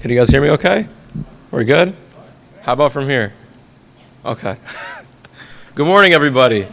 Can you guys hear me okay? We're good? How about from here? Okay. Good morning, everybody.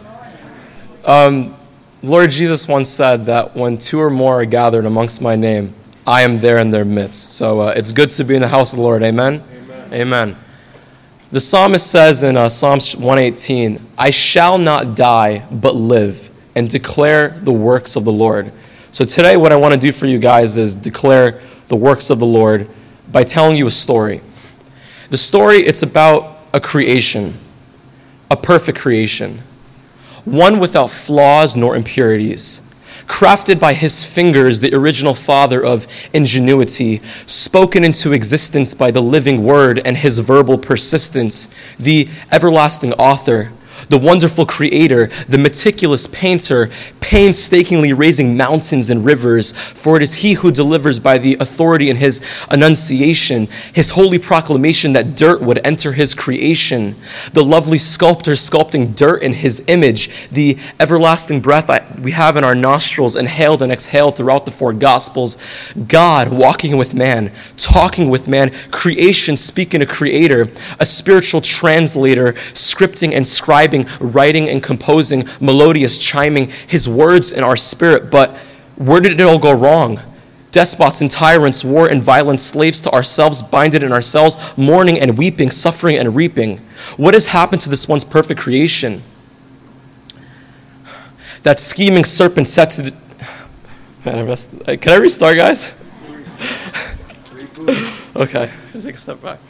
Lord Jesus once said that when two or more are gathered amongst my name, I am there in their midst. So it's good to be in the house of the Lord. Amen? Amen. Amen. The psalmist says in Psalms 118, I shall not die but live and declare the works of the Lord. So today what I want to do for you guys is declare the works of the Lord by telling you a story. The story, it's about a creation, a perfect creation, one without flaws nor impurities, crafted by his fingers, the original father of ingenuity, spoken into existence by the living word and his verbal persistence, the everlasting author, the wonderful creator, the meticulous painter, painstakingly raising mountains and rivers, for it is he who delivers by the authority in his annunciation, his holy proclamation that dirt would enter his creation, the lovely sculptor sculpting dirt in his image, the everlasting breath we have in our nostrils, inhaled and exhaled throughout the four Gospels, God walking with man, talking with man, creation speaking to creator, a spiritual translator, scripting and scribing, writing and composing, melodious chiming, his words in our spirit. But where did it all go wrong? Despots and tyrants, war and violence, slaves to ourselves, binded in ourselves, mourning and weeping, suffering and reaping. What has happened to this once perfect creation? That scheming serpent said to the... Man, can I restart, guys? Okay, let's take a step back.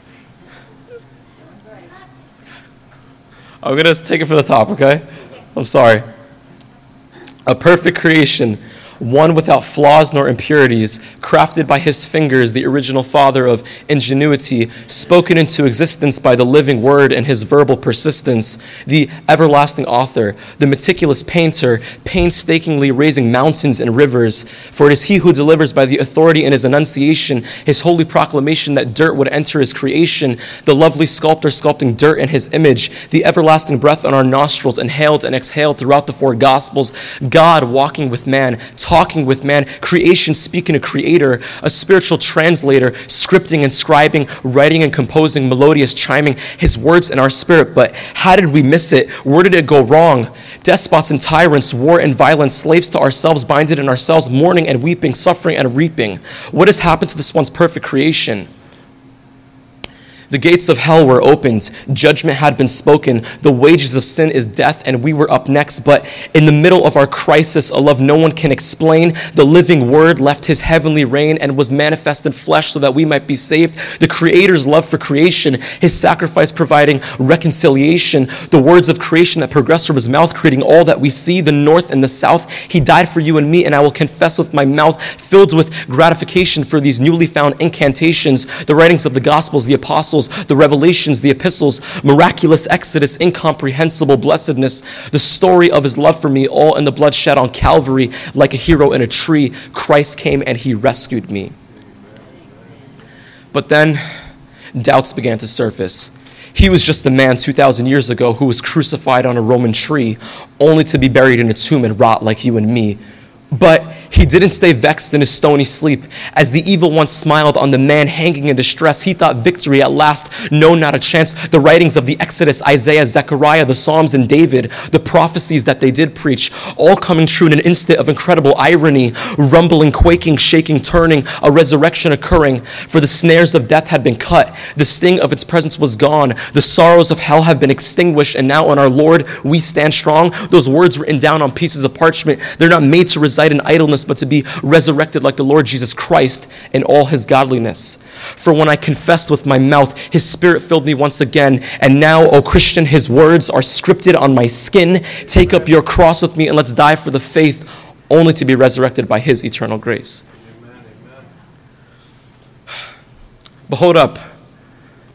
I'm going to take it from the top, okay? I'm sorry. A perfect creation, one without flaws nor impurities, crafted by his fingers, the original father of ingenuity, spoken into existence by the living word and his verbal persistence, the everlasting author, the meticulous painter, painstakingly raising mountains and rivers, for it is he who delivers by the authority in his annunciation, his holy proclamation that dirt would enter his creation, the lovely sculptor sculpting dirt in his image, the everlasting breath on our nostrils, inhaled and exhaled throughout the four Gospels, God walking with man, talking with man, creation speaking to creator, a spiritual translator, scripting and scribing, writing and composing, melodious chiming, his words in our spirit. But how did we miss it? Where did it go wrong? Despots and tyrants, war and violence, slaves to ourselves, binded in ourselves, mourning and weeping, suffering and reaping. What has happened to this once perfect creation? The gates of hell were opened. Judgment had been spoken. The wages of sin is death, and we were up next. But in the middle of our crisis, a love no one can explain, the living word left his heavenly reign and was manifest in flesh so that we might be saved. The Creator's love for creation, his sacrifice providing reconciliation, the words of creation that progress from his mouth, creating all that we see, the north and the south. He died for you and me, and I will confess with my mouth, filled with gratification for these newly found incantations, the writings of the Gospels, the Apostles, the Revelations, the Epistles, miraculous exodus, incomprehensible blessedness, the story of his love for me, all in the blood shed on Calvary, like a hero in a tree. Christ came and he rescued me. But then doubts began to surface. He was just a man 2,000 years ago who was crucified on a Roman tree, only to be buried in a tomb and rot like you and me. But he didn't stay vexed in his stony sleep. As the evil one smiled on the man hanging in distress, he thought victory at last, no, not a chance. The writings of the Exodus, Isaiah, Zechariah, the Psalms, and David, the prophecies that they did preach, all coming true in an instant of incredible irony, rumbling, quaking, shaking, turning, a resurrection occurring. For the snares of death had been cut, the sting of its presence was gone, the sorrows of hell have been extinguished, and now on our Lord we stand strong. Those words written down on pieces of parchment, they're not made to reside in idleness, but to be resurrected like the Lord Jesus Christ in all his godliness. For when I confessed with my mouth, his spirit filled me once again. And now, O Christian, his words are scripted on my skin. Take up your cross with me and let's die for the faith, only to be resurrected by his eternal grace. Amen. But hold up.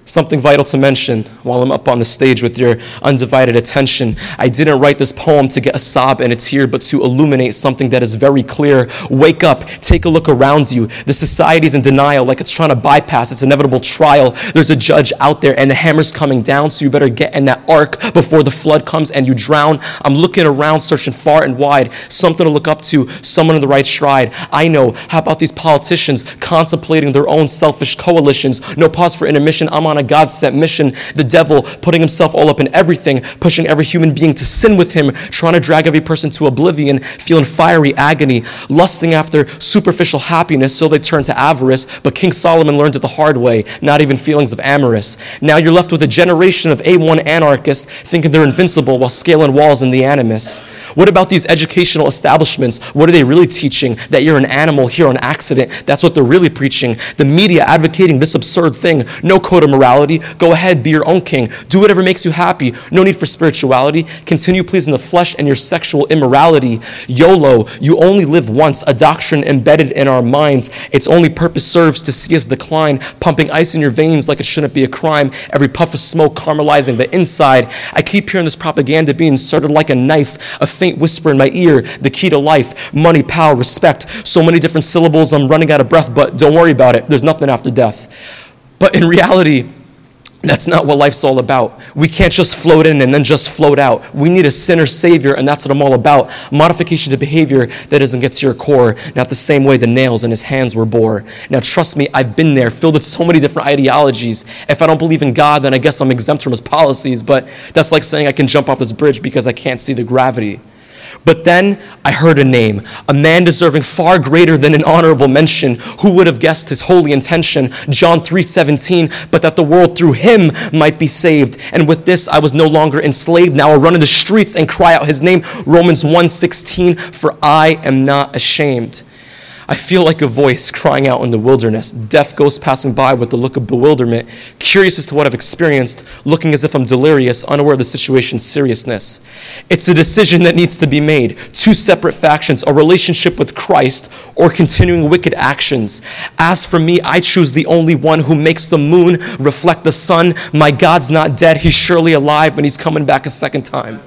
Something vital to mention while I'm up on the stage with your undivided attention. I didn't write this poem to get a sob and a tear, but to illuminate something that is very clear. Wake up, take a look around you. The society's in denial, like it's trying to bypass its inevitable trial. There's a judge out there and the hammer's coming down, so you better get in that ark before the flood comes and you drown. I'm looking around, searching far and wide, something to look up to, someone in the right stride. I know, how about these politicians contemplating their own selfish coalitions? No pause for intermission, I'm on a God-sent mission. The devil putting himself all up in everything, pushing every human being to sin with him, trying to drag every person to oblivion, feeling fiery agony, lusting after superficial happiness, so they turn to avarice. But King Solomon learned it the hard way, not even feelings of amorous. Now you're left with a generation of A1 anarchists thinking they're invincible while scaling walls in the animus. What about these educational establishments? What are they really teaching? That you're an animal here on accident. That's what they're really preaching. The media advocating this absurd thing. No code of morality. Go ahead, be your own king. Do whatever makes you happy. No need for spirituality. Continue pleasing the flesh and your sexual immorality. YOLO, you only live once, a doctrine embedded in our minds. Its only purpose serves to see us decline, pumping ice in your veins like it shouldn't be a crime. Every puff of smoke caramelizing the inside. I keep hearing this propaganda being inserted like a knife, a faint whisper in my ear, the key to life, money, power, respect. So many different syllables, I'm running out of breath, but don't worry about it. There's nothing after death. But in reality, that's not what life's all about. We can't just float in and then just float out. We need a sinner savior, and that's what I'm all about. Modification to behavior that doesn't get to your core, not the same way the nails in his hands were bore. Now trust me, I've been there, filled with so many different ideologies. If I don't believe in God, then I guess I'm exempt from his policies, but that's like saying I can jump off this bridge because I can't see the gravity. But then I heard a name, a man deserving far greater than an honorable mention. Who would have guessed his holy intention? John 3:17, but that the world through him might be saved. And with this, I was no longer enslaved. Now I run in the streets and cry out his name. Romans 1:16, for I am not ashamed. I feel like a voice crying out in the wilderness, deaf ghosts passing by with the look of bewilderment, curious as to what I've experienced, looking as if I'm delirious, unaware of the situation's seriousness. It's a decision that needs to be made. Two separate factions, a relationship with Christ or continuing wicked actions. As for me, I choose the only one who makes the moon reflect the sun. My God's not dead, he's surely alive, and he's coming back a second time.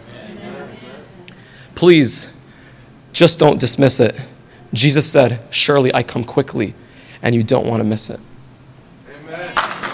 Please, just don't dismiss it. Jesus said, surely I come quickly, and you don't want to miss it. Amen.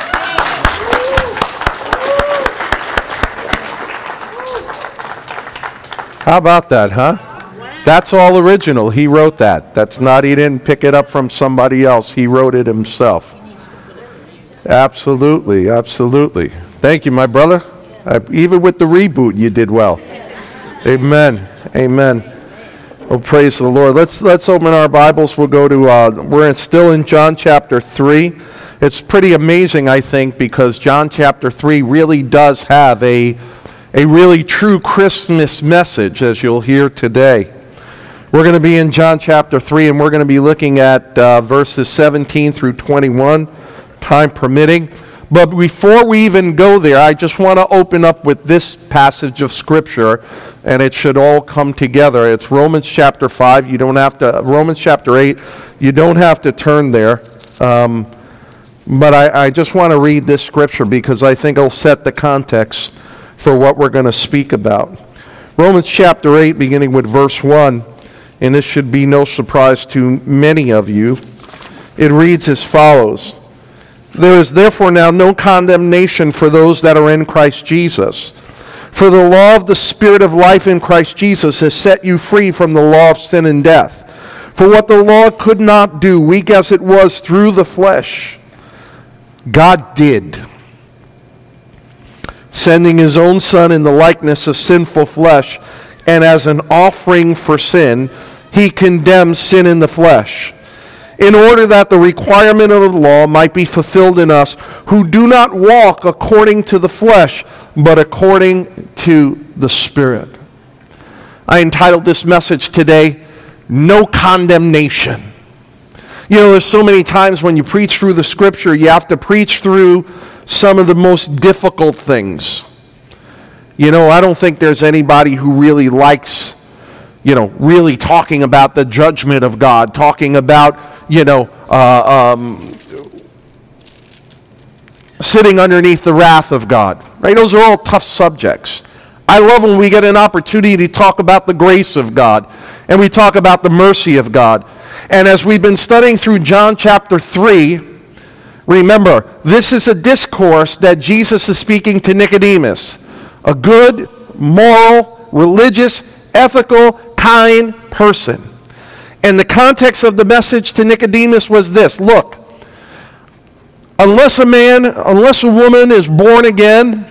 How about that, huh? That's all original. He wrote that. That's not, he didn't pick it up from somebody else. He wrote it himself. Absolutely, absolutely. Thank you, my brother. Even with the reboot, you did well. Amen, amen. Oh, praise the Lord. Let's open our Bibles. We'll go to, we're still in John chapter 3. It's pretty amazing, I think, because John chapter 3 really does have a really true Christmas message, as you'll hear today. We're going to be in John chapter 3, and we're going to be looking at verses 17 through 21, time permitting. But before we even go there, I just want to open up with this passage of Scripture, and it should all come together. It's Romans chapter 5. You don't have to, Romans chapter 8, you don't have to turn there. But I just want to read this Scripture because I think it'll set the context for what we're going to speak about. Romans chapter 8, beginning with verse 1, and this should be no surprise to many of you. It reads as follows. There is therefore now no condemnation for those that are in Christ Jesus. For the law of the Spirit of life in Christ Jesus has set you free from the law of sin and death. For what the law could not do, weak as it was through the flesh, God did, sending his own Son in the likeness of sinful flesh, and as an offering for sin, he condemns sin in the flesh, in order that the requirement of the law might be fulfilled in us, who do not walk according to the flesh, but according to the Spirit. I entitled this message today, No Condemnation. You know, there's so many times when you preach through the Scripture, you have to preach through some of the most difficult things. You know, I don't think there's anybody who really likes, really talking about the judgment of God, talking about, sitting underneath the wrath of God. Right? Those are all tough subjects. I love when we get an opportunity to talk about the grace of God and we talk about the mercy of God. And as we've been studying through John chapter 3, remember, this is a discourse that Jesus is speaking to Nicodemus, a good, moral, religious, ethical, kind person. And the context of the message to Nicodemus was this: look, unless a woman is born again,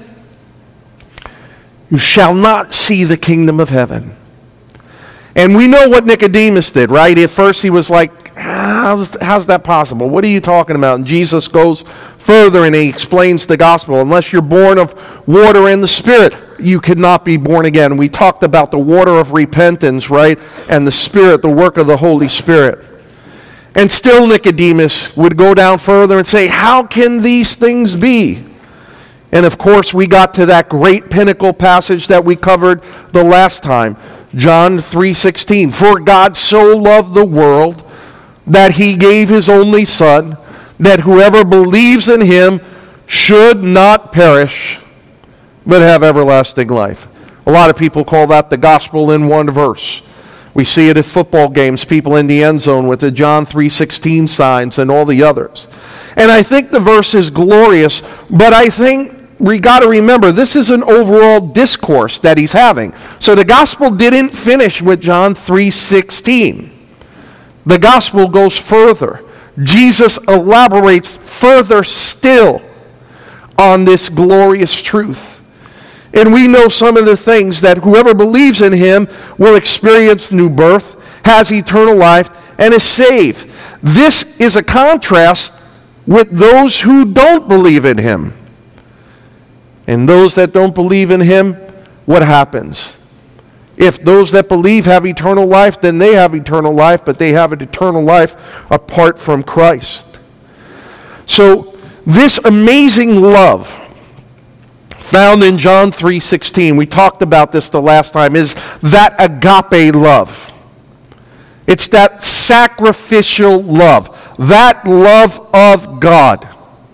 you shall not see the kingdom of heaven. And we know what Nicodemus did, right? At first he was like, how's that possible? What are you talking about? And Jesus goes further and he explains the gospel. Unless you're born of water and the Spirit, you cannot be born again. We talked about the water of repentance, right? And the Spirit, the work of the Holy Spirit. And still Nicodemus would go down further and say, how can these things be? And of course we got to that great pinnacle passage that we covered the last time. John 3:16, for God so loved the world that he gave his only Son, that whoever believes in him should not perish, but have everlasting life. A lot of people call that the gospel in one verse. We see it at football games, people in the end zone with the John 3:16 signs and all the others. And I think the verse is glorious, but I think we got to remember, this is an overall discourse that he's having. So the gospel didn't finish with John 3:16. The gospel goes further. Jesus elaborates further still on this glorious truth. And we know some of the things that whoever believes in him will experience new birth, has eternal life, and is saved. This is a contrast with those who don't believe in him. And those that don't believe in him, what happens? If those that believe have eternal life, then they have eternal life, but they have an eternal life apart from Christ. So this amazing love found in John 3:16, we talked about this the last time, is that agape love. It's that sacrificial love, that love of God.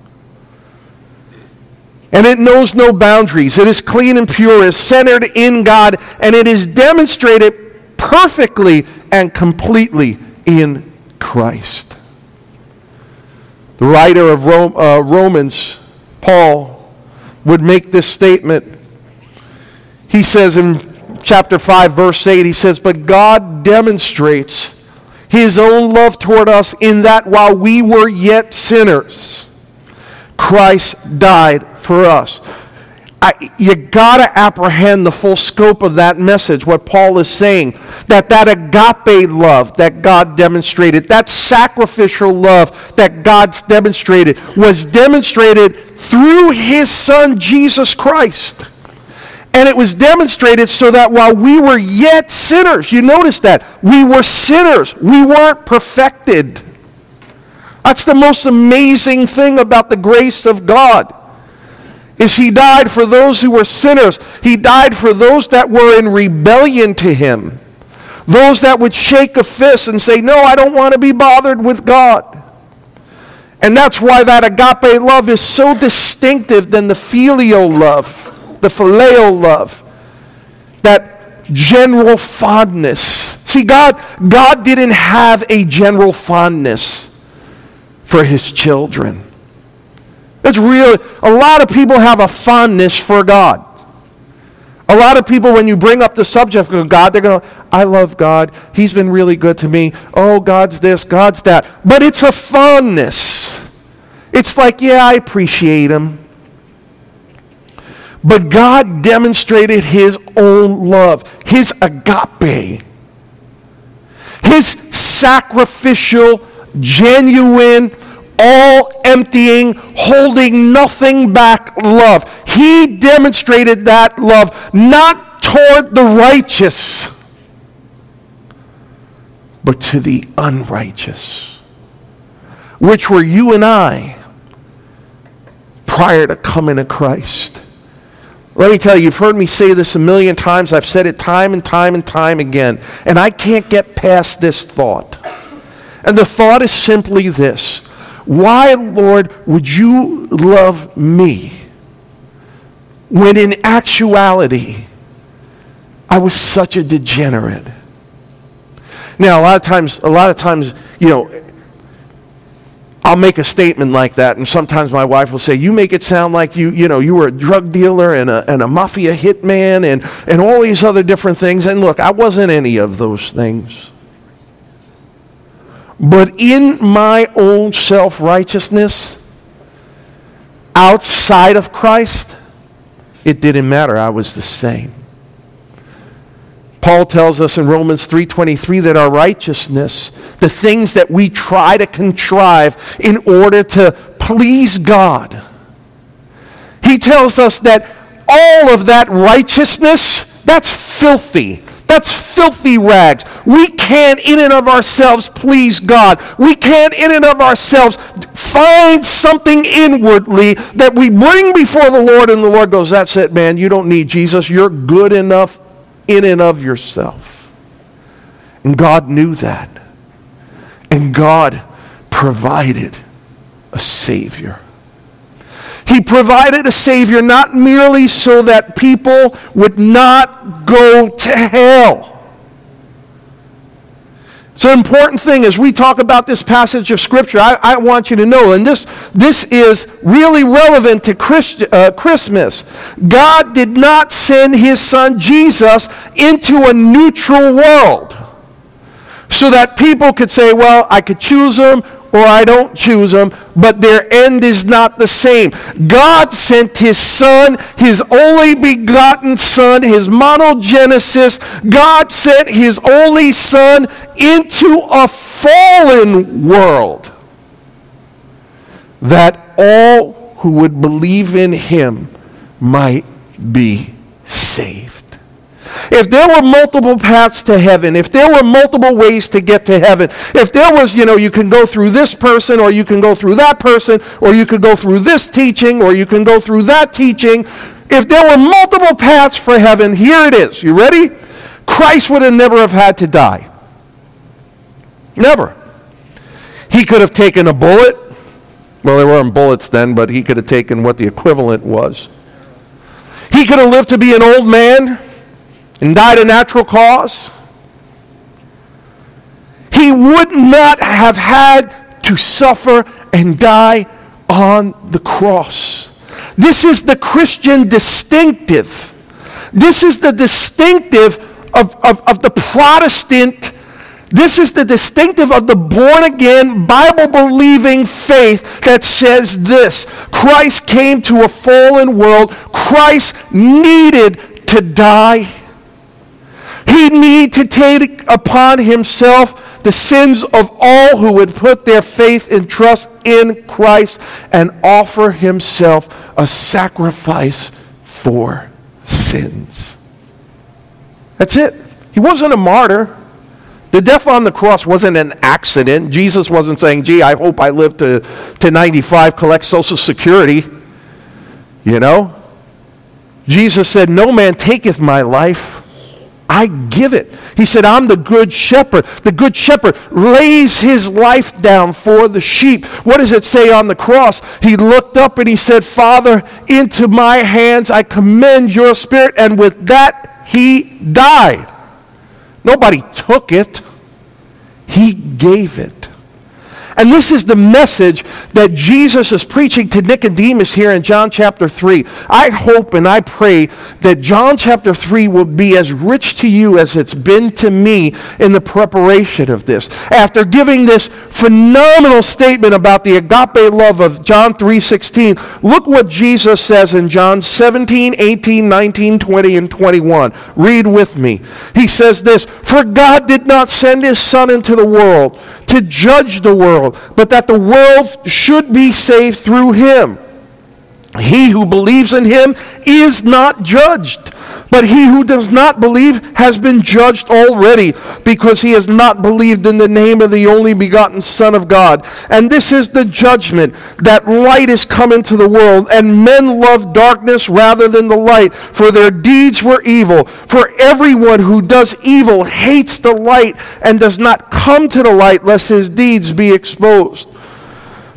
And it knows no boundaries. It is clean and pure, is centered in God, and it is demonstrated perfectly and completely in Christ. The writer of Romans, Paul, would make this statement. He says in chapter 5, verse 8, he says, but God demonstrates his own love toward us in that while we were yet sinners, Christ died for us. You got to apprehend the full scope of that message, what Paul is saying, that agape love that God demonstrated, that sacrificial love that God's demonstrated, was demonstrated through his Son, Jesus Christ. And it was demonstrated so that while we were yet sinners, you notice that, we were sinners, we weren't perfected. That's the most amazing thing about the grace of God, is he died for those who were sinners. He died for those that were in rebellion to him. Those that would shake a fist and say, no, I don't want to be bothered with God. And that's why that agape love is so distinctive than the filial love, the phileo love, that general fondness. See, God didn't have a general fondness for his children. It's real. A lot of people have a fondness for God. A lot of people, when you bring up the subject of God, they're going to, I love God. He's been really good to me. Oh, God's this, God's that. But it's a fondness. It's like, yeah, I appreciate him. But God demonstrated his own love, his agape, his sacrificial, genuine, all-emptying, holding nothing back love. He demonstrated that love not toward the righteous, but to the unrighteous, which were you and I prior to coming to Christ. Let me tell you, you've heard me say this a million times. I've said it time and time and time again, and I can't get past this thought. And the thought is simply this. why, Lord, would you love me when in actuality I was such a degenerate? Now, a lot of times, I'll make a statement like that, and sometimes my wife will say, you make it sound like you were a drug dealer and a mafia hitman and all these other different things. And look, I wasn't any of those things. But in my own self-righteousness, outside of Christ, it didn't matter. I was the same. Paul tells us in Romans 3:23 that our righteousness, the things that we try to contrive in order to please God, he tells us that all of that righteousness, that's filthy. That's filthy rags. We can't in and of ourselves please God. We can't in and of ourselves find something inwardly that we bring before the Lord, and the Lord goes, that's it, man. You don't need Jesus. You're good enough in and of yourself. And God knew that. And God provided a Savior. He provided a Savior not merely so that people would not go to hell. It's an important thing as we talk about this passage of Scripture. I want you to know, and this is really relevant to Christmas. God did not send His Son Jesus into a neutral world so that people could say, well, I could choose Him or I don't choose Him, but their end is not the same. God sent His Son, His only begotten Son, His monogenesis. God sent His only Son into a fallen world that all who would believe in Him might be saved. If there were multiple paths to heaven, if there were multiple ways to get to heaven, if there was, you can go through this person, or you can go through that person, or you could go through this teaching, or you can go through that teaching. If there were multiple paths for heaven, here it is. You ready? Christ would have never have had to die. Never. He could have taken a bullet. Well, there weren't bullets then, but he could have taken what the equivalent was. He could have lived to be an old man and died a natural cause. He would not have had to suffer and die on the cross. This is the Christian distinctive. This is the distinctive of the Protestant. This is the distinctive of the born-again, Bible-believing faith that says this: Christ came to a fallen world. Christ needed to die. He needed to take upon Himself the sins of all who would put their faith and trust in Christ and offer Himself a sacrifice for sins. That's it. He wasn't a martyr. The death on the cross wasn't an accident. Jesus wasn't saying, gee, I hope I live to 95, collect Social Security. Jesus said, no man taketh my life, I give it. He said, I'm the good shepherd. The good shepherd lays his life down for the sheep. What does it say on the cross? He looked up and he said, Father, into my hands I commend your spirit. And with that, he died. Nobody took it. He gave it. And this is the message that Jesus is preaching to Nicodemus here in John chapter 3. I hope and I pray that John chapter 3 will be as rich to you as it's been to me in the preparation of this. After giving this phenomenal statement about the agape love of John 3:16, look what Jesus says in John 17, 18, 19, 20, and 21. Read with me. He says this: For God did not send His Son into the world to judge the world, but that the world should be saved through Him. He who believes in Him is not judged, but he who does not believe has been judged already, because he has not believed in the name of the only begotten Son of God. And this is the judgment, that light is come into the world, and men love darkness rather than the light, for their deeds were evil. For everyone who does evil hates the light, and does not come to the light, lest his deeds be exposed.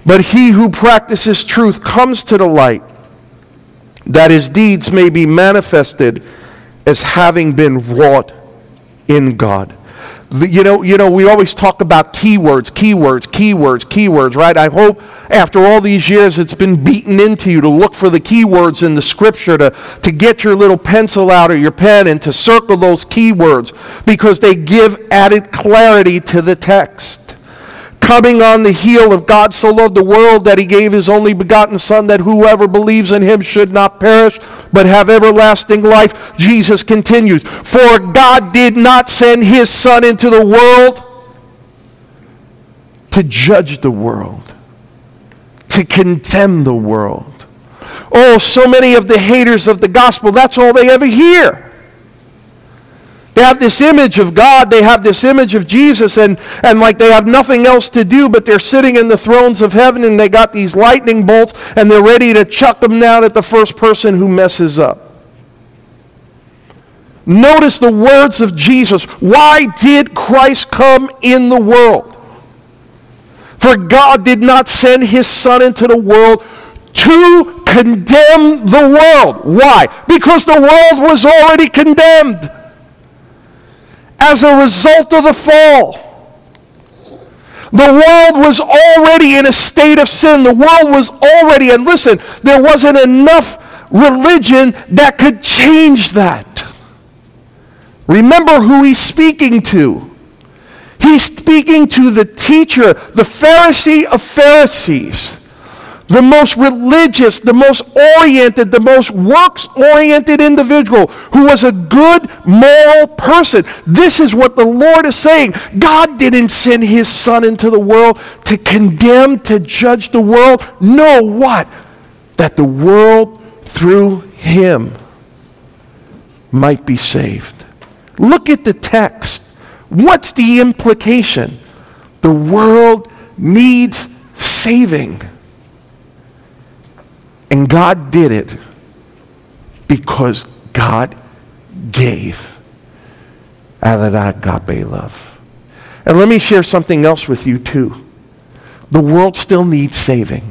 But he who practices truth comes to the light, that his deeds may be manifested as having been wrought in God. You know, we always talk about keywords, right? I hope after all these years it's been beaten into you to look for the keywords in the scripture, to get your little pencil out or your pen and to circle those keywords, because they give added clarity to the text. Coming on the heel of God so loved the world that he gave his only begotten Son, that whoever believes in him should not perish but have everlasting life. Jesus continues, for God did not send his Son into the world to judge the world, to condemn the world. Oh, so many of the haters of the gospel, that's all they ever hear. They have this image of God, they have this image of Jesus, and like they have nothing else to do, but they're sitting in the thrones of heaven and they got these lightning bolts and they're ready to chuck them down at the first person who messes up. Notice the words of Jesus. Why did Christ come in the world? For God did not send his Son into the world to condemn the world. Why? Because the world was already condemned. As a result of the fall, the world was already in a state of sin. The world was already, and listen, there wasn't enough religion that could change that. Remember who he's speaking to. He's speaking to the teacher, the Pharisee of Pharisees, the most religious, the most oriented, the most works-oriented individual who was a good, moral person. This is what the Lord is saying. God didn't send his Son into the world to condemn, to judge the world. No, what? That the world through him might be saved. Look at the text. What's the implication? The world needs saving. And God did it because God gave out of that agape love. And let me share something else with you too. The world still needs saving.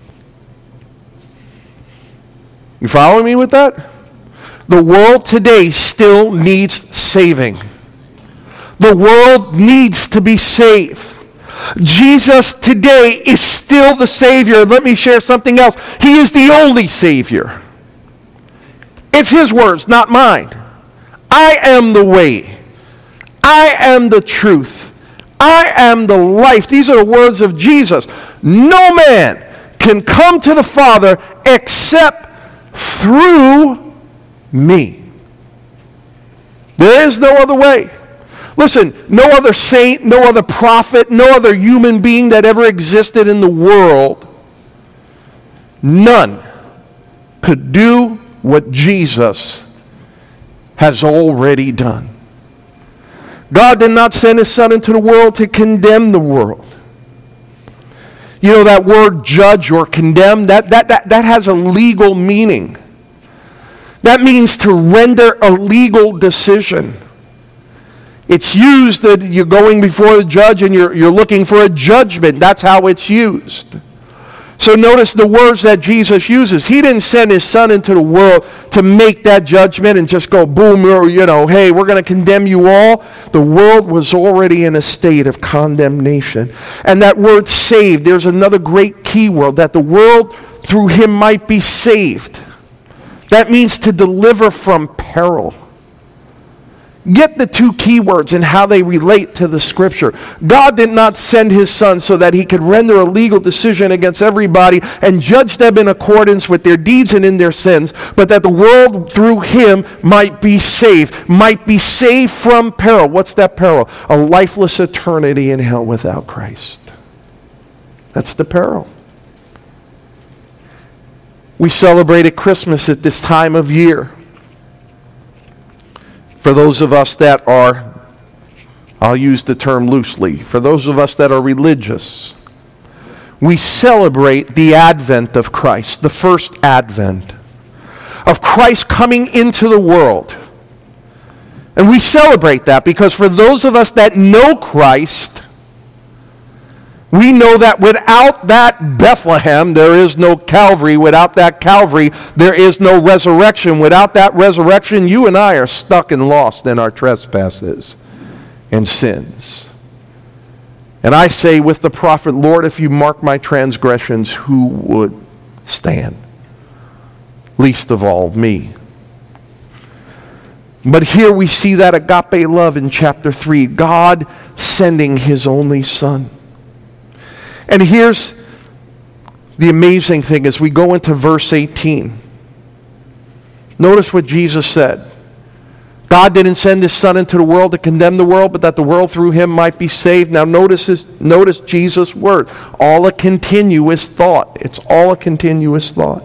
You following me with that? The world today still needs saving. The world needs to be saved. Jesus today is still the Savior. Let me share something else. He is the only Savior. It's his words, not mine. I am the way. I am the truth. I am the life. These are the words of Jesus. No man can come to the Father except through me. There is no other way. Listen, no other saint, no other prophet, no other human being that ever existed in the world, none could do what Jesus has already done. God did not send his Son into the world to condemn the world. You know that word judge or condemn, that has a legal meaning. That means to render a legal decision. It's used that you're going before the judge and you're looking for a judgment. That's how it's used. So notice the words that Jesus uses. He didn't send his Son into the world to make that judgment and just go, boom, hey, we're going to condemn you all. The world was already in a state of condemnation. And that word saved, there's another great key word, that the world through him might be saved. That means to deliver from peril. Get the two key words and how they relate to the scripture. God did not send his Son so that he could render a legal decision against everybody and judge them in accordance with their deeds and in their sins, but that the world through him might be saved from peril. What's that peril? A lifeless eternity in hell without Christ. That's the peril. We celebrated Christmas at this time of year. For those of us that are, I'll use the term loosely, for those of us that are religious, we celebrate the advent of Christ, the first advent of Christ coming into the world. And we celebrate that because for those of us that know Christ, We know that without that Bethlehem, there is no Calvary. Without that Calvary, there is no resurrection. Without that resurrection, you and I are stuck and lost in our trespasses and sins. And I say with the prophet, Lord, if you mark my transgressions, who would stand? Least of all, me. But here we see that agape love in chapter 3, God sending his only Son. And here's the amazing thing as we go into verse 18. Notice what Jesus said. God didn't send his Son into the world to condemn the world, but that the world through him might be saved. Now notice Jesus' word. All a continuous thought. It's all a continuous thought.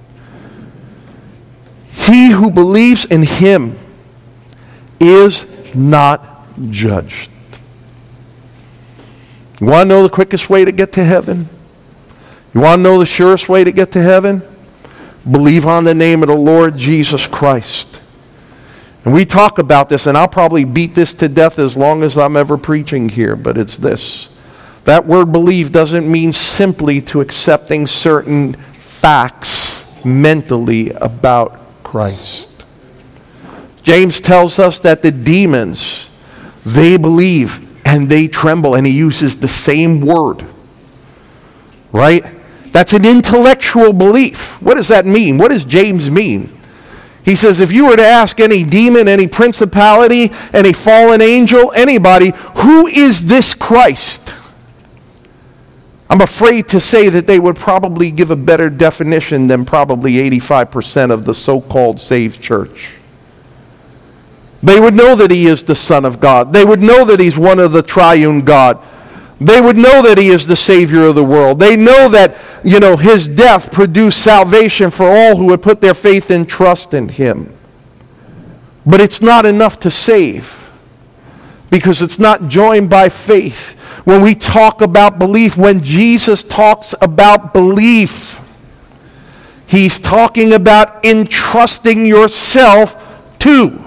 He who believes in him is not judged. You want to know the quickest way to get to heaven? You want to know the surest way to get to heaven? Believe on the name of the Lord Jesus Christ. And we talk about this, and I'll probably beat this to death as long as I'm ever preaching here, but it's this. That word believe doesn't mean simply to accepting certain facts mentally about Christ. James tells us that the demons, they believe and they tremble, and he uses the same word. Right? That's an intellectual belief. What does that mean? What does James mean? He says if you were to ask any demon, any principality, any fallen angel, anybody, who is this Christ? I'm afraid to say that they would probably give a better definition than probably 85% of the so-called saved church. They would know that he is the Son of God. They would know that he's one of the triune God. They would know that he is the Savior of the world. They know that, his death produced salvation for all who would put their faith and trust in him. But it's not enough to save, because it's not joined by faith. When we talk about belief, when Jesus talks about belief, he's talking about entrusting yourself to.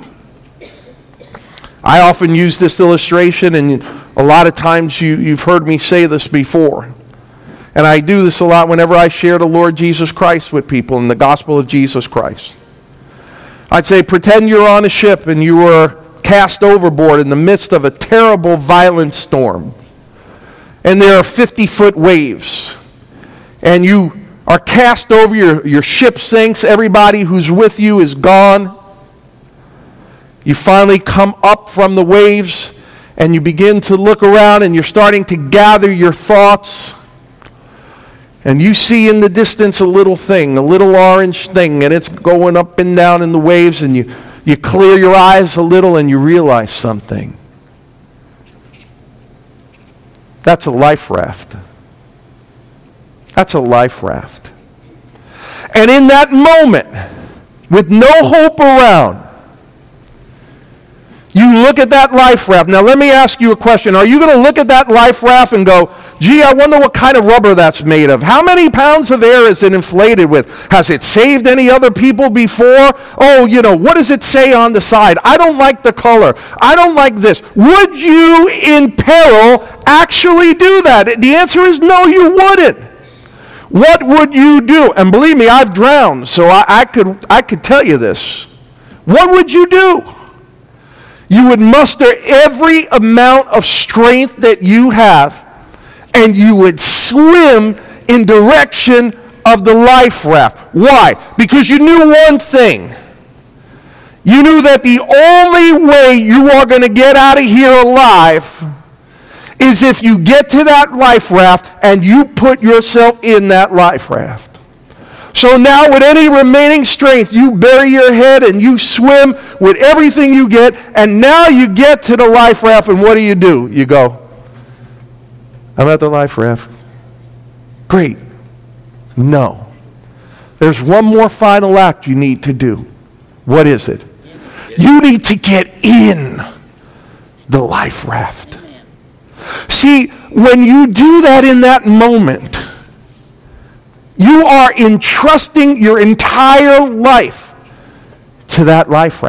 I often use this illustration, and a lot of times you've heard me say this before. And I do this a lot whenever I share the Lord Jesus Christ with people in the gospel of Jesus Christ. I'd say, pretend you're on a ship and you were cast overboard in the midst of a terrible, violent storm. And there are 50-foot waves. And you are cast over, your ship sinks, everybody who's with you is gone. You finally come up from the waves and you begin to look around and you're starting to gather your thoughts. And you see in the distance a little thing, a little orange thing, and it's going up and down in the waves, and you clear your eyes a little and you realize something. That's a life raft. That's a life raft. And in that moment, with no hope around, you look at that life raft. Now let me ask you a question. Are you going to look at that life raft and go, gee, I wonder what kind of rubber that's made of? How many pounds of air is it inflated with? Has it saved any other people before? Oh, what does it say on the side? I don't like the color. I don't like this. Would you in peril actually do that? The answer is no, you wouldn't. What would you do? And believe me, I've drowned, so I could tell you this. What would you do? You would muster every amount of strength that you have, and you would swim in direction of the life raft. Why? Because you knew one thing. You knew that the only way you are going to get out of here alive is if you get to that life raft and you put yourself in that life raft. So now with any remaining strength, you bury your head and you swim with everything you get, and now you get to the life raft, and what do? You go, I'm at the life raft. Great. No. There's one more final act you need to do. What is it? You need to get in the life raft. See, when you do that in that moment, you are entrusting your entire life to that life raft.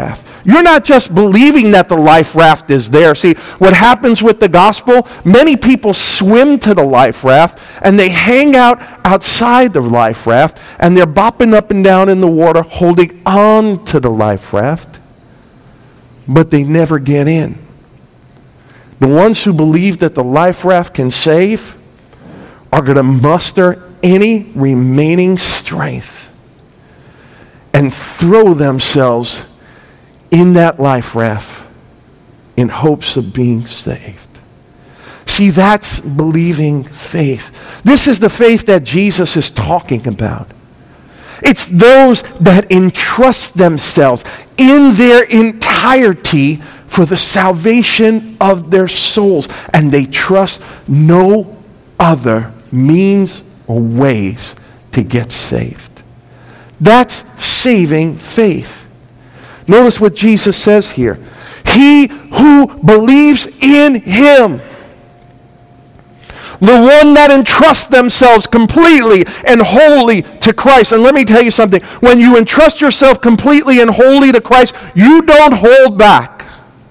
You're not just believing that the life raft is there. See, what happens with the gospel, many people swim to the life raft and they hang out outside the life raft and they're bopping up and down in the water holding on to the life raft, but they never get in. The ones who believe that the life raft can save are going to muster any remaining strength and throw themselves in that life raft in hopes of being saved. See, that's believing faith. This is the faith that Jesus is talking about. It's those that entrust themselves in their entirety for the salvation of their souls, and they trust no other means or ways to get saved. That's saving faith. Notice what Jesus says here. He who believes in him, the one that entrusts themselves completely and wholly to Christ. And let me tell you something. When you entrust yourself completely and wholly to Christ, you don't hold back.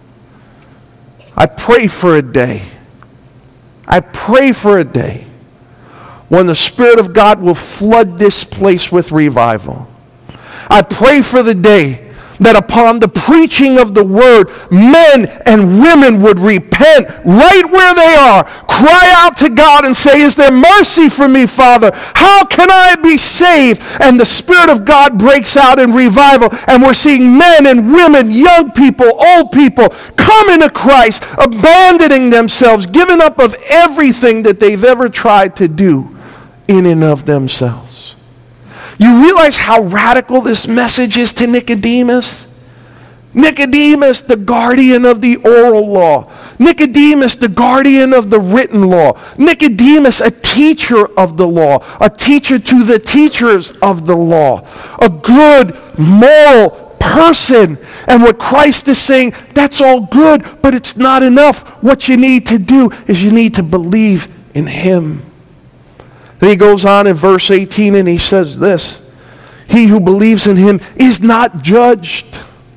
I pray for a day. I pray for a day when the Spirit of God will flood this place with revival. I pray for the day that upon the preaching of the word, men and women would repent right where they are, cry out to God and say, is there mercy for me, Father? How can I be saved? And the Spirit of God breaks out in revival, and we're seeing men and women, young people, old people, coming to Christ, abandoning themselves, giving up of everything that they've ever tried to do in and of themselves. You realize how radical this message is to Nicodemus? Nicodemus, the guardian of the oral law. Nicodemus, the guardian of the written law. Nicodemus, a teacher of the law. A teacher to the teachers of the law. A good, moral person. And what Christ is saying, that's all good, but it's not enough. What you need to do is you need to believe in him. Then he goes on in verse 18 and he says this, he who believes in him is not judged.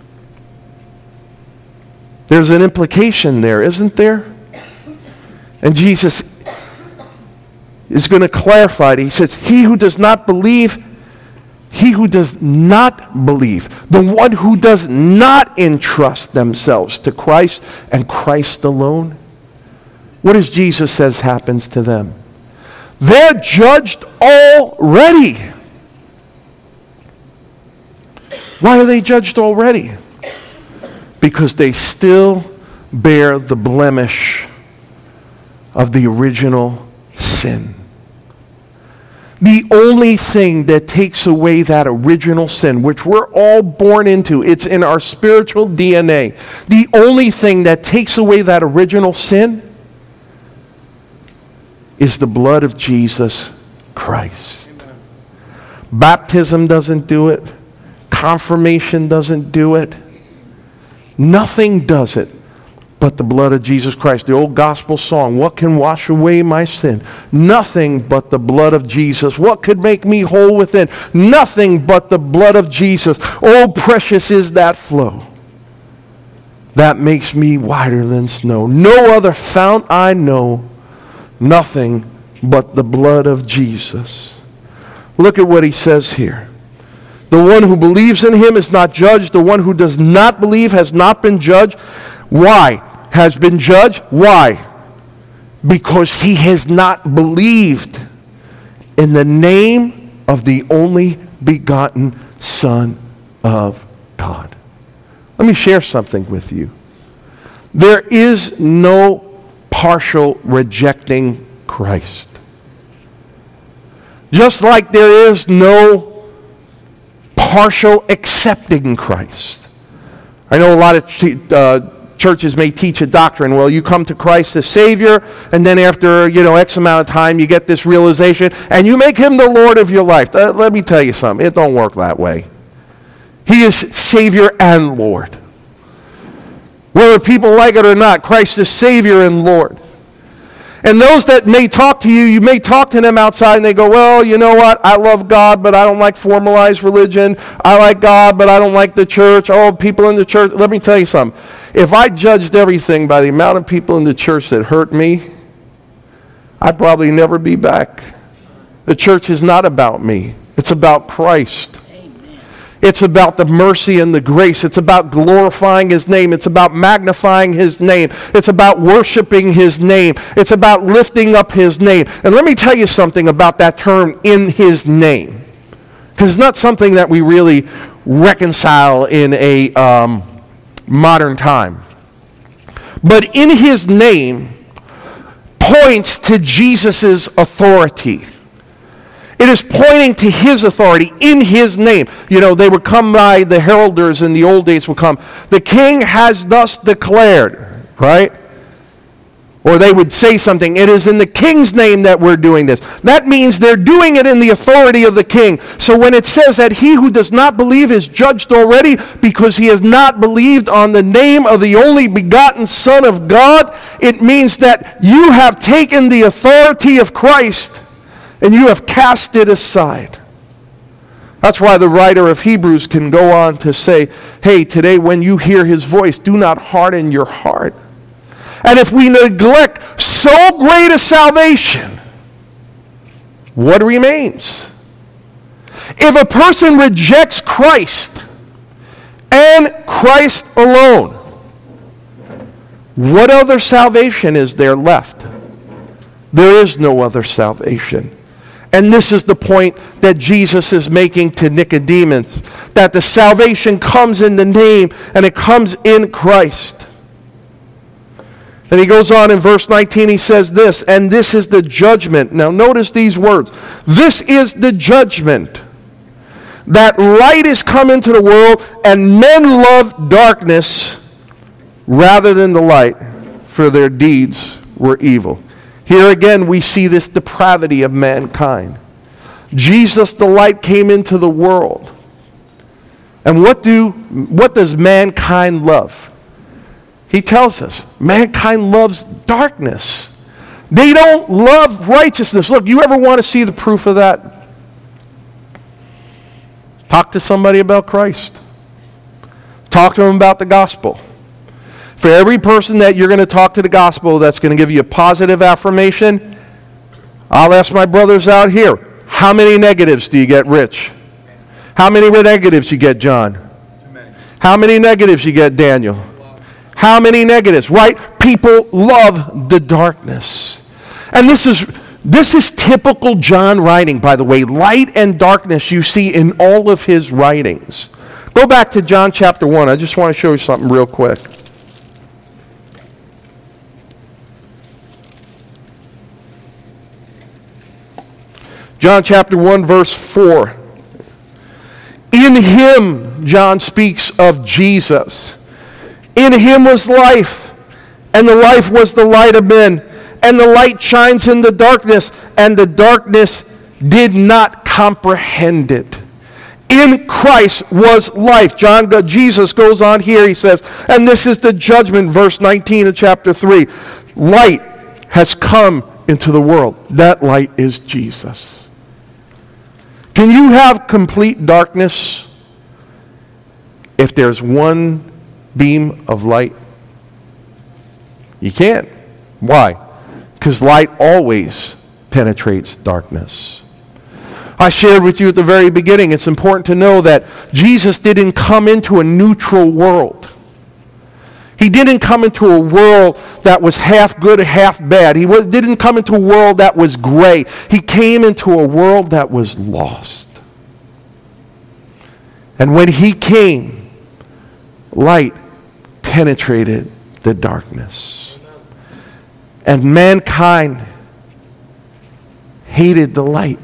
There's an implication there, isn't there? And Jesus is going to clarify it. He says, he who does not believe, the one who does not entrust themselves to Christ and Christ alone, what does Jesus says happens to them? They're judged already. Why are they judged already? Because they still bear the blemish of the original sin. The only thing that takes away that original sin, which we're all born into, it's in our spiritual DNA. The only thing that takes away that original sin is the blood of Jesus Christ. Amen. Baptism doesn't do it. Confirmation doesn't do it. Nothing does it but the blood of Jesus Christ. The old gospel song, what can wash away my sin? Nothing but the blood of Jesus. What could make me whole within? Nothing but the blood of Jesus. Oh, precious is that flow that makes me whiter than snow. No other fount I know. Nothing but the blood of Jesus. Look at what he says here. The one who believes in him is not judged. The one who does not believe has not been judged. Why? Has been judged? Why? Because he has not believed in the name of the only begotten Son of God. Let me share something with you. There is no partial rejecting Christ. Just like there is no partial accepting Christ. I know a lot of churches may teach a doctrine, well, you come to Christ as Savior, and then after, X amount of time, you get this realization, and you make him the Lord of your life. Let me tell you something. It don't work that way. He is Savior and Lord. Whether people like it or not, Christ is Savior and Lord. And those that may talk to you, you may talk to them outside and they go, well, you know what? I love God, but I don't like formalized religion. I like God, but I don't like the church. Oh, people in the church. Let me tell you something. If I judged everything by the amount of people in the church that hurt me, I'd probably never be back. The church is not about me. It's about Christ. It's about the mercy and the grace. It's about glorifying His name. It's about magnifying His name. It's about worshiping His name. It's about lifting up His name. And let me tell you something about that term, in His name. Because it's not something that we really reconcile in a modern time. But in His name points to Jesus' authority. It is pointing to His authority in His name. You know, they would come by, the heralders in the old days would come. The king has thus declared, right? Or they would say something. It is in the king's name that we're doing this. That means they're doing it in the authority of the king. So when it says that he who does not believe is judged already because he has not believed on the name of the only begotten Son of God, it means that you have taken the authority of Christ and you have cast it aside. That's why the writer of Hebrews can go on to say, hey, today when you hear His voice, do not harden your heart. And if we neglect so great a salvation, what remains? If a person rejects Christ and Christ alone, what other salvation is there left? There is no other salvation. And this is the point that Jesus is making to Nicodemus, that the salvation comes in the name and it comes in Christ. And he goes on in verse 19, he says this, and this is the judgment. Now notice these words. This is the judgment, that light is come into the world, and men love darkness rather than the light, for their deeds were evil. Here again we see this depravity of mankind. Jesus the light came into the world. And what does mankind love? He tells us, mankind loves darkness. They don't love righteousness. Look, you ever want to see the proof of that? Talk to somebody about Christ. Talk to them about the gospel. For every person that you're going to talk to the gospel that's going to give you a positive affirmation, I'll ask my brothers out here, how many negatives do you get, Rich? How many negatives you get, John? How many negatives you get, Daniel? How many negatives, right? People love the darkness. And this is typical John writing, by the way. Light and darkness you see in all of his writings. Go back to John chapter 1. I just want to show you something real quick. John chapter 1, verse 4. In Him, John speaks of Jesus. In Him was life, and the life was the light of men. And the light shines in the darkness, and the darkness did not comprehend it. In Christ was life. Jesus goes on here, he says, and this is the judgment, verse 19 of chapter 3. Light has come into the world. That light is Jesus. Can you have complete darkness if there's one beam of light? You can't. Why? Because light always penetrates darkness. I shared with you at the very beginning, it's important to know that Jesus didn't come into a neutral world. He didn't come into a world that was half good, half bad. He didn't come into a world that was gray. He came into a world that was lost. And when He came, light penetrated the darkness. And mankind hated the light.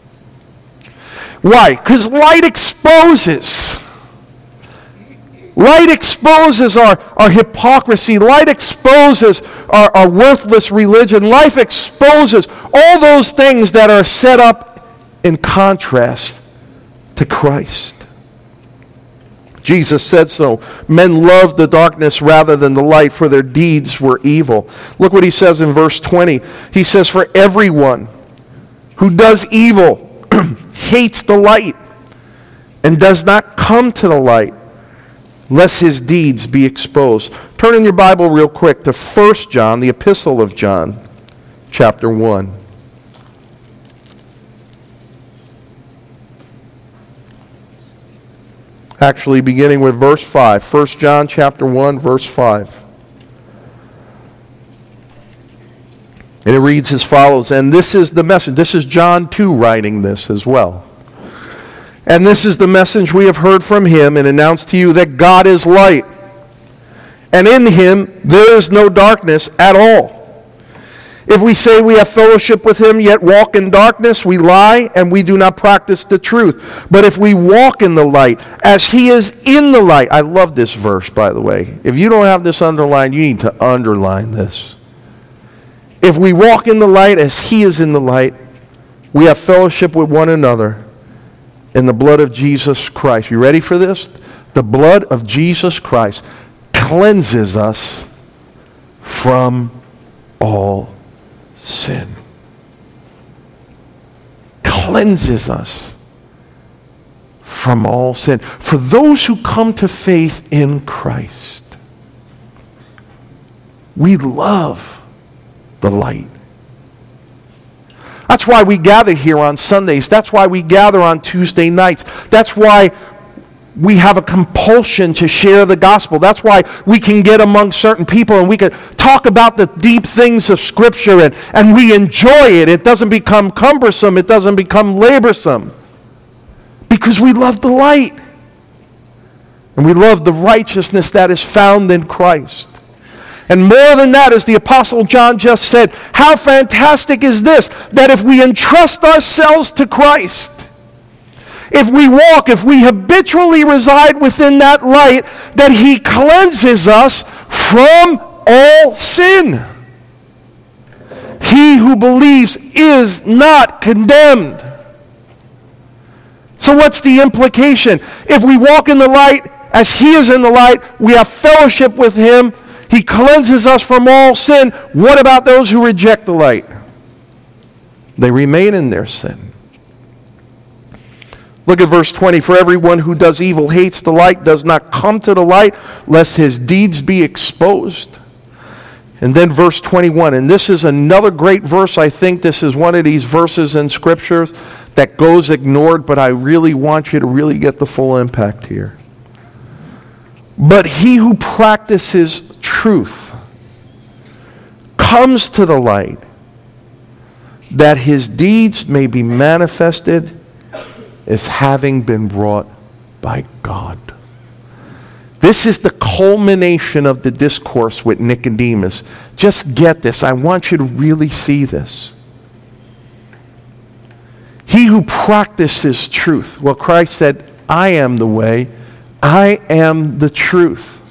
Why? Because light exposes. Light exposes our hypocrisy. Light exposes our worthless religion. Light exposes all those things that are set up in contrast to Christ. Jesus said so. Men loved the darkness rather than the light, for their deeds were evil. Look what he says in verse 20. He says, for everyone who does evil hates the light and does not come to the light, lest his deeds be exposed. Turn in your Bible real quick to 1 John, the epistle of John, chapter 1. Actually, beginning with verse 5. 1 John chapter 1, verse 5. And it reads as follows, and this is the message. This is John 2 writing this as well. And this is the message we have heard from him and announced to you, that God is light, and in him there is no darkness at all. If we say we have fellowship with him, yet walk in darkness, we lie, and we do not practice the truth. But if we walk in the light, as he is in the light. I love this verse, by the way. If you don't have this underlined, you need to underline this. If we walk in the light as he is in the light, we have fellowship with one another in the blood of Jesus Christ. You ready for this? The blood of Jesus Christ cleanses us from all sin. Cleanses us from all sin. For those who come to faith in Christ, we love the light. That's why we gather here on Sundays. That's why we gather on Tuesday nights. That's why we have a compulsion to share the gospel. That's why we can get among certain people and we can talk about the deep things of Scripture and we enjoy it. It doesn't become cumbersome. It doesn't become laborsome. Because we love the light. And we love the righteousness that is found in Christ. And more than that, as the Apostle John just said, how fantastic is this, that if we entrust ourselves to Christ, if we habitually reside within that light, that he cleanses us from all sin. He who believes is not condemned. So what's the implication? If we walk in the light as he is in the light, we have fellowship with him. He cleanses us from all sin. What about those who reject the light? They remain in their sin. Look at verse 20. For everyone who does evil hates the light, does not come to the light, lest his deeds be exposed. And then verse 21. And this is another great verse. I think this is one of these verses in Scriptures that goes ignored, but I really want you to really get the full impact here. But he who practices truth comes to the light, that his deeds may be manifested as having been wrought by God. This is the culmination of the discourse with Nicodemus. Just get this. I want you to really see this. He who practices truth. Well, Christ said, I am the way, I am the truth.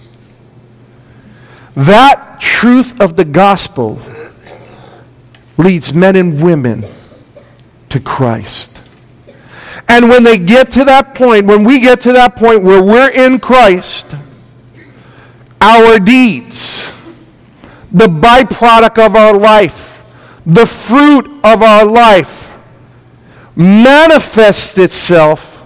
That truth of the gospel leads men and women to Christ. And when they get to that point, when we get to that point where we're in Christ, our deeds, the byproduct of our life, the fruit of our life, manifests itself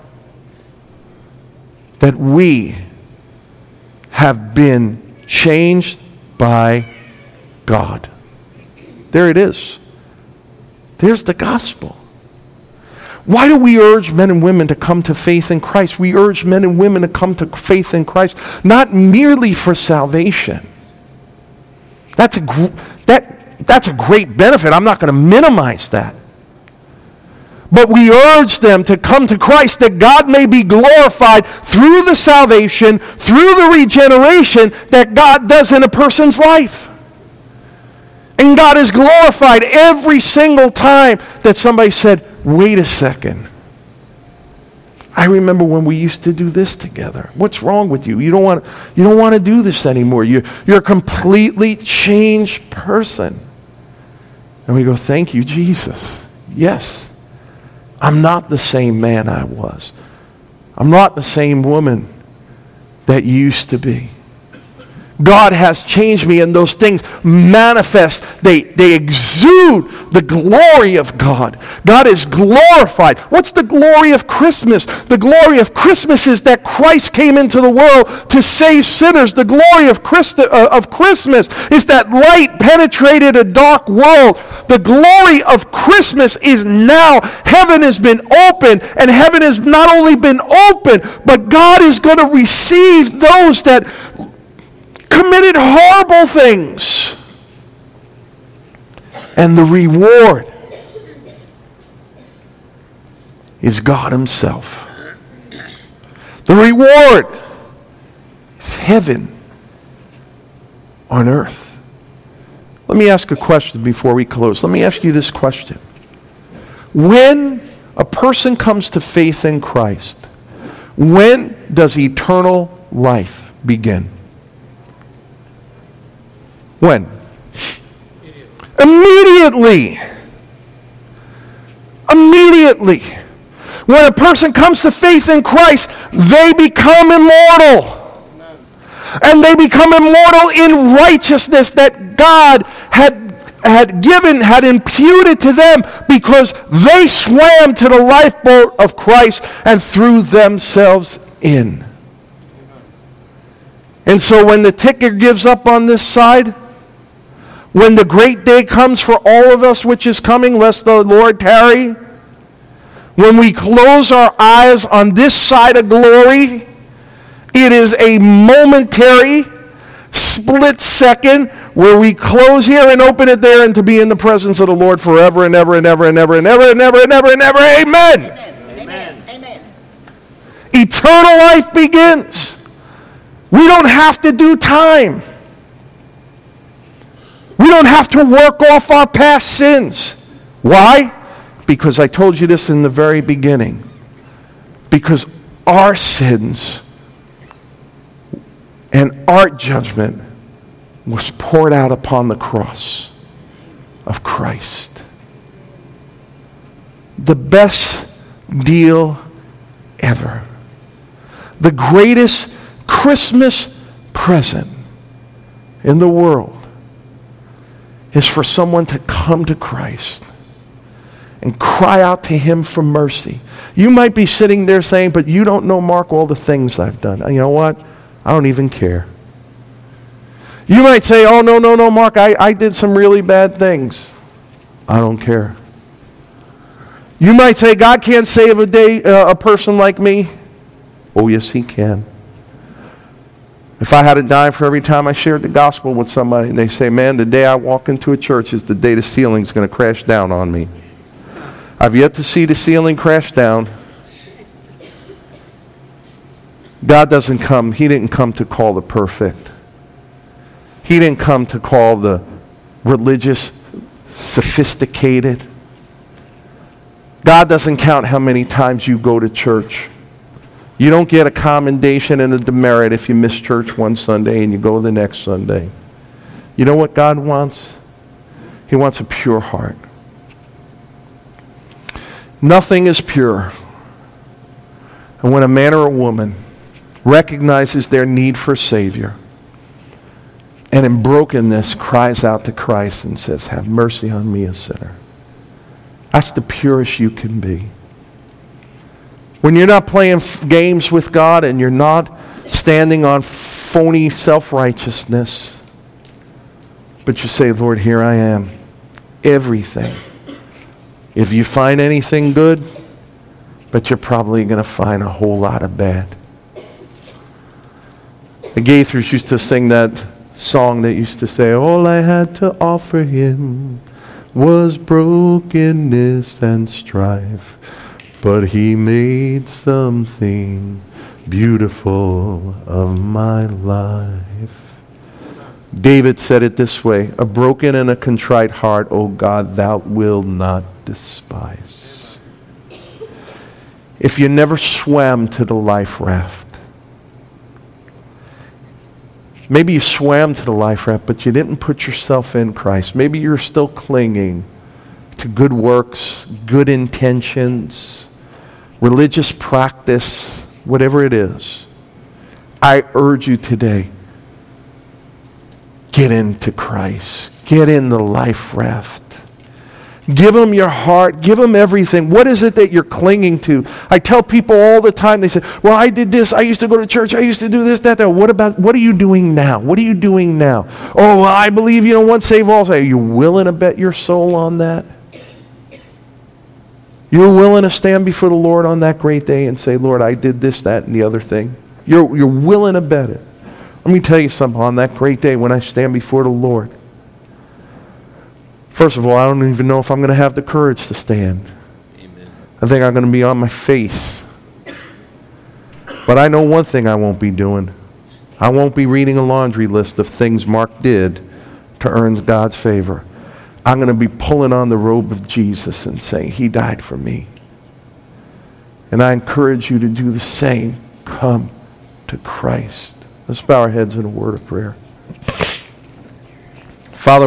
that we have been changed by God. There it is. There's the gospel. Why do we urge men and women to come to faith in Christ? We urge men and women to come to faith in Christ not merely for salvation. That's a great benefit. I'm not going to minimize that. But we urge them to come to Christ that God may be glorified through the salvation, through the regeneration that God does in a person's life. And God is glorified every single time that somebody said, wait a second. I remember when we used to do this together. What's wrong with you? You don't want to do this anymore. You're a completely changed person. And we go, thank you, Jesus. Yes. I'm not the same man I was. I'm not the same woman. that used to be. God has changed me, and those things manifest. They exude the glory of God. God is glorified. What's the glory of Christmas? The glory of Christmas is that Christ came into the world to save sinners. The glory of Christmas is that light penetrated a dark world. The glory of Christmas is now heaven has been opened, and heaven has not only been opened, but God is going to receive those that committed horrible things. And the reward is God himself. The reward is heaven on earth. Let me ask a question before we close. Let me ask you this question. When a person comes to faith in Christ, when does eternal life begin? When? Immediately. Immediately. When a person comes to faith in Christ, they become immortal. And they become immortal in righteousness that God had imputed to them, because they swam to the lifeboat of Christ and threw themselves in. And so when the ticker gives up on this side, when the great day comes for all of us, which is coming, lest the Lord tarry, when we close our eyes on this side of glory, it is a momentary, split second where we close here and open it there, and to be in the presence of the Lord forever and ever and ever and ever and ever and ever and ever and ever. Amen. Amen. Amen. Eternal life begins. We don't have to do time. We don't have to work off our past sins. Why? Because I told you this in the very beginning. Because our sins and our judgment was poured out upon the cross of Christ. The best deal ever. The greatest Christmas present in the world is for someone to come to Christ and cry out to him for mercy. You might be sitting there saying, but you don't know, Mark, all the things I've done. You know what? I don't even care. You might say, oh, no, Mark, I did some really bad things. I don't care. You might say, God can't save a person like me. Oh, yes, he can. If I had to die for every time I shared the gospel with somebody, and they say, man, the day I walk into a church is the day the ceiling's going to crash down on me. I've yet to see the ceiling crash down. God doesn't come. He didn't come to call the perfect. He didn't come to call the religious sophisticated. God doesn't count how many times you go to church. You don't get a commendation and a demerit if you miss church one Sunday and you go the next Sunday. You know what God wants? He wants a pure heart. Nothing is pure. And when a man or a woman recognizes their need for a Savior and in brokenness cries out to Christ and says, have mercy on me, a sinner. That's the purest you can be. When you're not playing games with God and you're not standing on phony self-righteousness, but you say, Lord, here I am. Everything. If you find anything good, but you're probably going to find a whole lot of bad. The Gaithers used to sing that song that used to say, all I had to offer him was brokenness and strife. But he made something beautiful of my life. David said it this way, a broken and a contrite heart, O God, thou wilt not despise. If you never swam to the life raft, maybe you swam to the life raft, but you didn't put yourself in Christ. Maybe you're still clinging to good works, good intentions, religious practice, whatever it is. I urge you today, get into Christ. Get in the life raft. Give him your heart. Give him everything. What is it that you're clinging to? I tell people all the time, they say, well, I did this. I used to go to church. I used to do this, that. What are you doing now? What are you doing now? Oh, well, I believe, once saved, all saved. Are you willing to bet your soul on that? You're willing to stand before the Lord on that great day and say, Lord, I did this, that, and the other thing. You're willing to bet it. Let me tell you something. On that great day when I stand before the Lord, first of all, I don't even know if I'm going to have the courage to stand. Amen. I think I'm going to be on my face. But I know one thing I won't be doing. I won't be reading a laundry list of things Mark did to earn God's favor. I'm going to be pulling on the robe of Jesus and saying, he died for me. And I encourage you to do the same. Come to Christ. Let's bow our heads in a word of prayer.